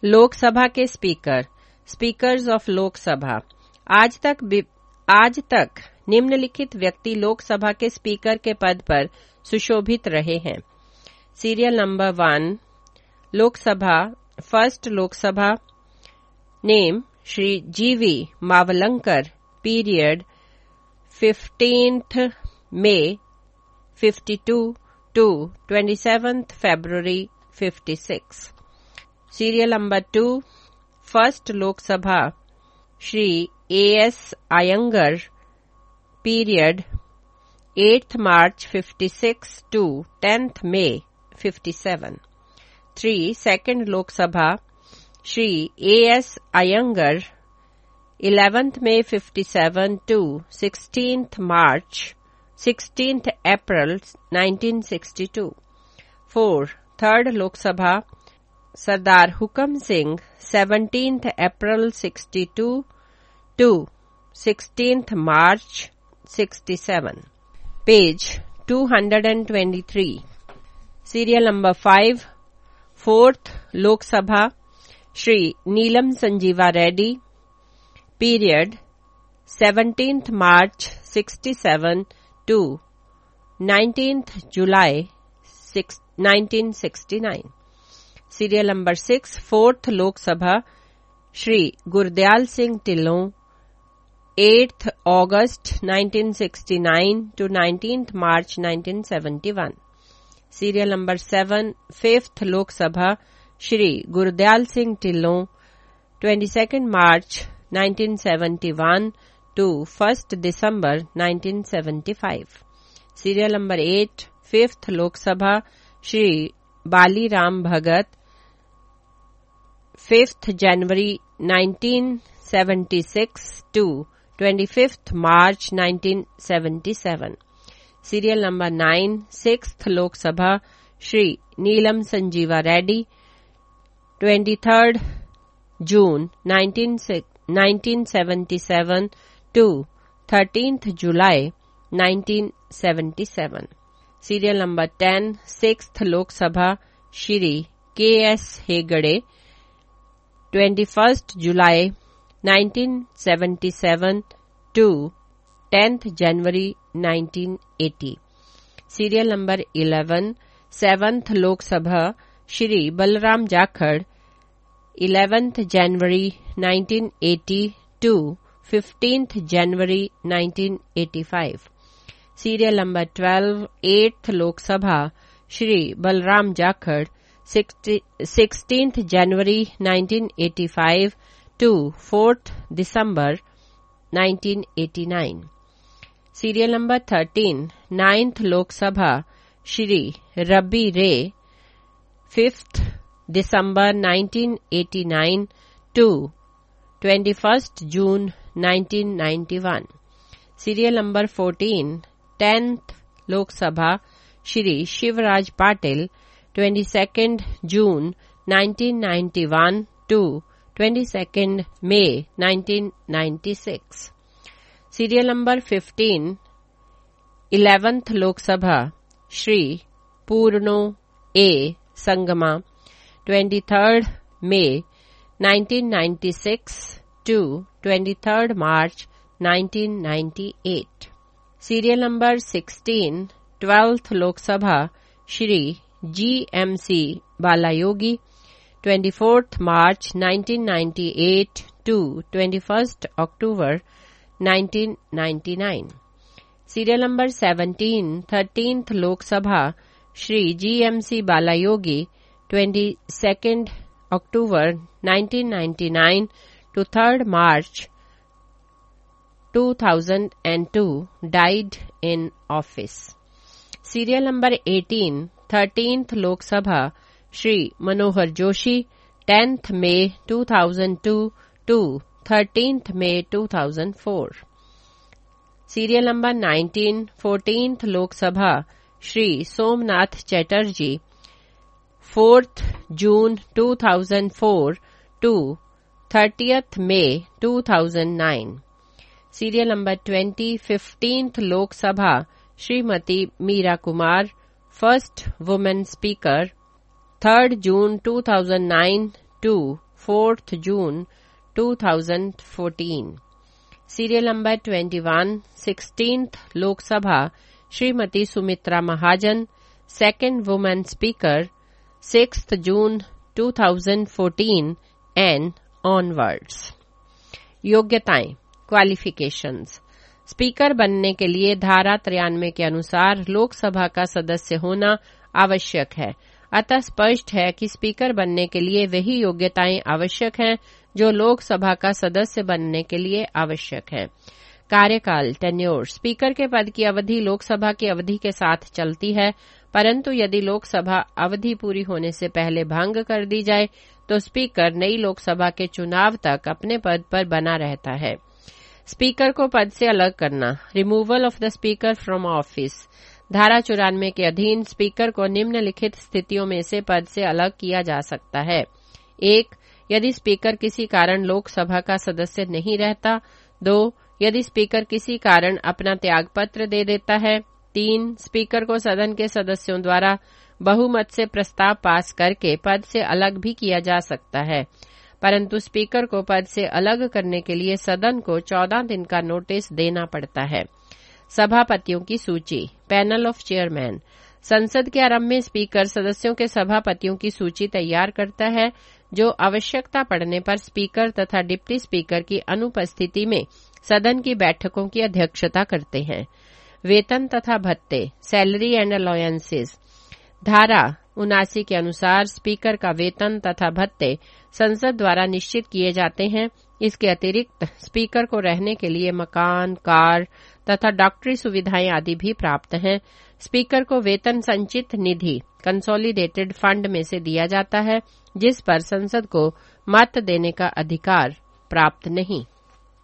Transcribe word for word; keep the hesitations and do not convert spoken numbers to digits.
लोकसभा के speaker, speakers of Lok Sabha. आज तक आज तक निम्नलिखित व्यक्ति लोकसभा के स्पीकर के पद पर सुशोभित रहे हैं। Serial number one, Lok Sabha, first Lok Sabha, name Shri G V Mavalankar, period fifteenth May fifty two to twenty seventh February fifty six. Serial number two, first Lok Sabha, Shri A S Ayyangar, period eighth March fifty six to tenth May fifty seven. Three, second Lok Sabha, Shri A S Ayyangar, eleventh May fifty seven to sixteenth March sixteenth April nineteen sixty two. Four, third Lok Sabha, Sardar Hukam Singh, seventeenth April sixty two to sixteenth March sixty seven. Page two hundred twenty three. Serial number five, fourth Lok Sabha, Shri Neelam Sanjiva Reddy, period seventeenth March sixty seven to nineteenth July nineteen sixty nine. Serial number six, fourth Lok Sabha, Shri Gurdial Singh Dhillon, eighth August nineteen sixty nine to nineteenth March nineteen seventy one. Serial number seven, fifth Lok Sabha, Shri Gurdial Singh Dhillon, twenty second March nineteen seventy one to first December nineteen seventy five. Serial number eight, fifth Lok Sabha, Shri Bali Ram Bhagat, fifth January nineteen seventy six to twenty fifth March nineteen seventy seven. Serial number nine, sixth Lok Sabha, Shri Neelam Sanjiva Reddy, twenty third June nineteen seventy seven to thirteenth July nineteen seventy seven. Serial number ten, sixth Lok Sabha, Shri K S Hegde, twenty first July nineteen seventy seven to tenth January nineteen eighty. Serial number eleven, seventh Lok Sabha, Shri Balram Jakhar, eleventh January nineteen eighty to fifteenth January nineteen eighty five. Serial number twelve, eighth Lok Sabha, Shri Balram Jakhar, sixteenth January nineteen eighty five to fourth December nineteen eighty nine. Serial number thirteen, ninth Lok Sabha, Shri Rabi Ray, fifth December nineteen eighty nine to twenty first June nineteen ninety one. Serial number fourteen, tenth Lok Sabha, Shri Shivraj Patil, twenty second June nineteen ninety one to twenty second May nineteen ninety six. Serial number fifteen, eleventh Lok Sabha, Shri Purno A Sangma, twenty third May nineteen ninety six to twenty third March nineteen ninety eight. Serial number sixteen, twelfth Lok Sabha, Shri G M C Balayogi, twenty fourth March nineteen ninety eight to twenty first October nineteen ninety nine. Serial number seventeen, thirteenth Lok Sabha, Shri G M C Balayogi, twenty second October nineteen ninety nine to third March two thousand two, died in office. Serial number eighteen, thirteenth Lok Sabha, Shri Manohar Joshi, tenth May two thousand two to thirteenth May two thousand four. Serial number nineteen, fourteenth Lok Sabha, Shri Somnath Chatterjee, fourth June two thousand four to thirtieth May two thousand nine. Serial number twenty, fifteenth Lok Sabha, Srimati Meera Kumar, first woman speaker, third June two thousand nine to fourth June two thousand fourteen. Serial number twenty one, sixteenth Lok Sabha Shrimati Sumitra Mahajan, second women speaker, sixth June two thousand fourteen and onwards. योग्यताएं, qualifications. Speaker बनने के लिए धारा तिरानवे के अनुसार लोकसभा का सदस्य होना आवश्यक है। अतः स्पष्ट है कि स्पीकर बनने के लिए वही योग्यताएं आवश्यक हैं जो लोकसभा का सदस्य बनने के लिए आवश्यक है। कार्यकाल, टेन्योर। स्पीकर के पद की अवधि लोकसभा की अवधि के साथ चलती है, परंतु यदि लोकसभा अवधि पूरी होने से पहले भंग कर दी जाए तो स्पीकर नई लोकसभा के चुनाव तक अपने पद पर बना रहता है। स्पीकर को पद से अलग करना, removal of the speaker from office. धारा चौरानवे के अधीन स्पीकर को निम्नलिखित स्थितियों में से पद से अलग किया जा सकता है। एक, यदि स्पीकर किसी कारण लोकसभा का सदस्य नहीं रहता। दो, यदि स्पीकर किसी कारण अपना त्यागपत्र दे देता है। तीन, स्पीकर को सदन के सदस्यों द्वारा बहुमत से प्रस्ताव पास करके पद से अलग भी किया जा सकता है, परंतु स्पीकर को पद से अलग करने के लिए सदन को चौदह दिन का नोटिस देना पड़ता है। सभापतियों की सूची, पैनल ऑफ चेयरमैन। संसद के आरंभ में स्पीकर सदस्यों के सभापतियों की सूची तैयार करता है, जो आवश्यकता पड़ने पर स्पीकर तथा डिप्टी स्पीकर की अनुपस्थिति में सदन की बैठकों की अध्यक्षता करते हैं। वेतन तथा भत्ते, सैलरी एंड अलाउंसेस। धारा उनासी के अनुसार स्पीकर का वेतन तथा भत्ते संसद द्वारा निश्चित किए जाते हैं। इसके अतिरिक्त स्पीकर को रहने के लिए मकान, कार तथा डॉक्टरी सुविधाएं आदि भी प्राप्त हैं। स्पीकर को वेतन संचित निधि, कंसोलिडेटेड फंड में से दिया जाता है, जिस पर संसद को मत देने का अधिकार प्राप्त नहीं।